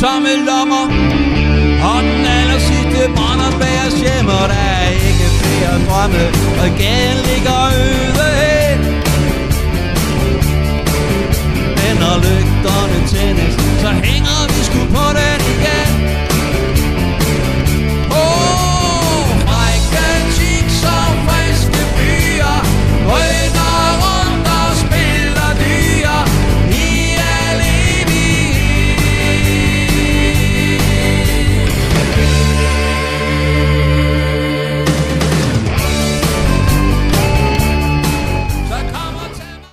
tomme lommer, og den aller sidste brændert bæres hjem, og der er ikke flere drømme, og gaden ligger øde hen. Men når lygterne tændes,